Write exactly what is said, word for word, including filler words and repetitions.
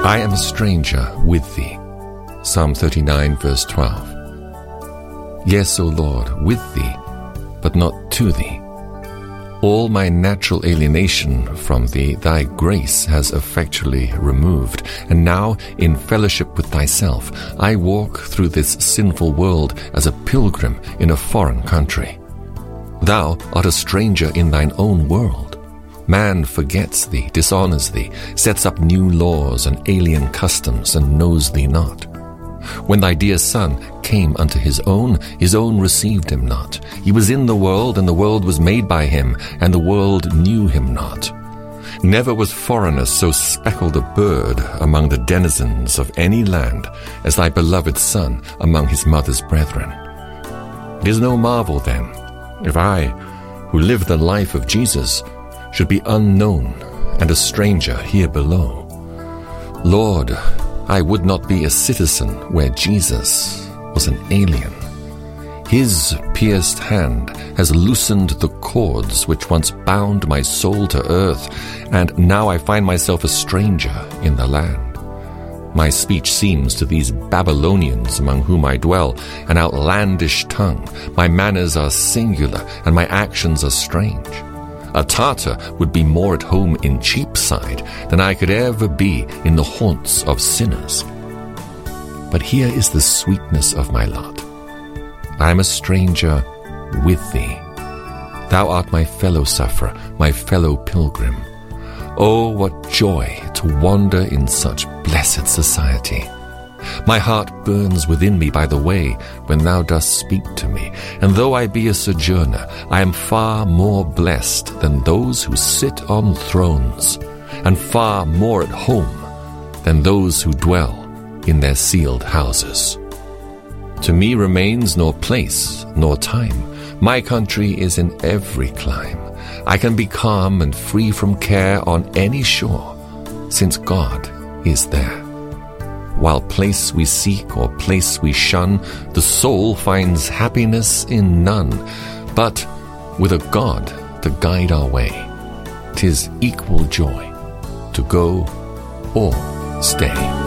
I am a stranger with thee. Psalm thirty-nine, verse twelve. Yes, O Lord, with thee, but not to thee. All my natural alienation from thee, thy grace has effectually removed, and now, in fellowship with thyself, I walk through this sinful world as a pilgrim in a foreign country. Thou art a stranger in thine own world. Man forgets thee, dishonors thee, sets up new laws and alien customs, and knows thee not. When thy dear Son came unto his own, his own received him not. He was in the world, and the world was made by him, and the world knew him not. Never was foreigner so speckled a bird among the denizens of any land as thy beloved Son among his mother's brethren. It is no marvel, then, if I, who live the life of Jesus, should be unknown and a stranger here below. Lord, I would not be a citizen where Jesus was an alien. His pierced hand has loosened the cords which once bound my soul to earth, and now I find myself a stranger in the land. My speech seems to these Babylonians among whom I dwell an outlandish tongue. My manners are singular, and my actions are strange. A Tartar would be more at home in Cheapside than I could ever be in the haunts of sinners. But here is the sweetness of my lot. I am a stranger with thee. Thou art my fellow sufferer, my fellow pilgrim. Oh, what joy to wander in such blessed society! My heart burns within me by the way when thou dost speak to me, and though I be a sojourner, I am far more blessed than those who sit on thrones, and far more at home than those who dwell in their sealed houses. To me remains nor place nor time. My country is in every clime. I can be calm and free from care on any shore, since God is there. While place we seek or place we shun, the soul finds happiness in none. But with a God to guide our way, 'tis equal joy to go or stay.